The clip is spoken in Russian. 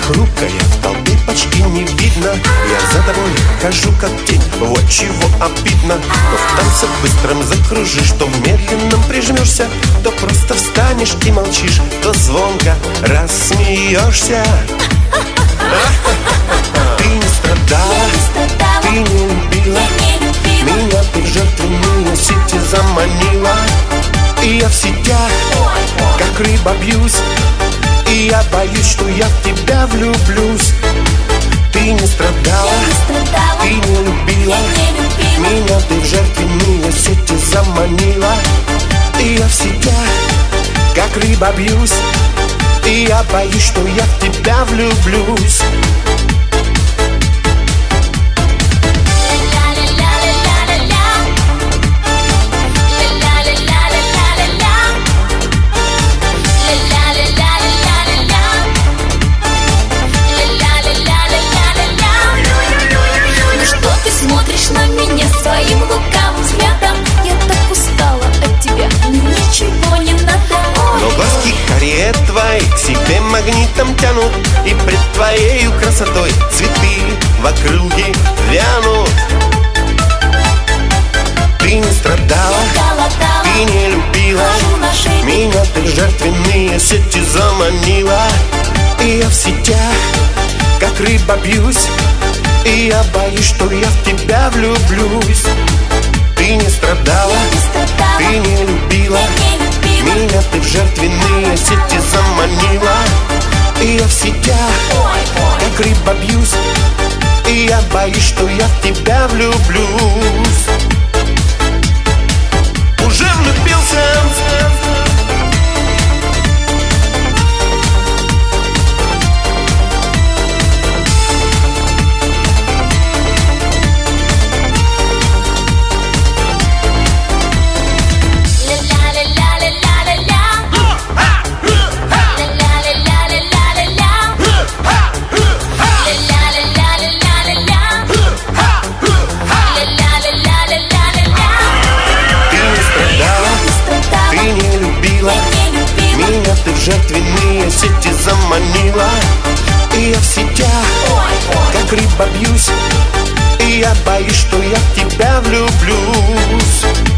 хрупкая, в толпе почти не видно. Я за тобой хожу как тень, вот чего обидно. То в танце быстром закружишь, то в медленном прижмешься, то просто встанешь и молчишь, то звонко рассмеешься. Ты не страдала, ты не любила, меня ты в жертвенные сети заманила. И я в сетях, как рыба, бьюсь, и я боюсь, что я в тебя влюблюсь. Ты не страдала, ты не любила, меня ты в жертвенные сети заманила. И я в сетях, как рыба, бьюсь, и я боюсь, что я в тебя влюблюсь. Смотришь на меня своим лукавым взглядом. Я так устала от тебя, мне ничего не надо. Но глазки карие твои к себе магнитом тянут, и пред твоей красотой цветы в округе вянут. Ты не страдала, ты не любила, меня ты в жертвенные сети заманила. И я в сетях, как рыба, бьюсь, и я боюсь, что я в тебя влюблюсь. Ты не страдала, ты не любила, меня ты в жертвенные сети заманила. И я в сетях, как рыба, бьюсь, и я боюсь, что я в тебя влюблюсь. Уже влюбился. Меня ты в жертвенные сети заманила. И я в сетях, как рыба, бьюсь, и я боюсь, что я в тебя влюблюсь.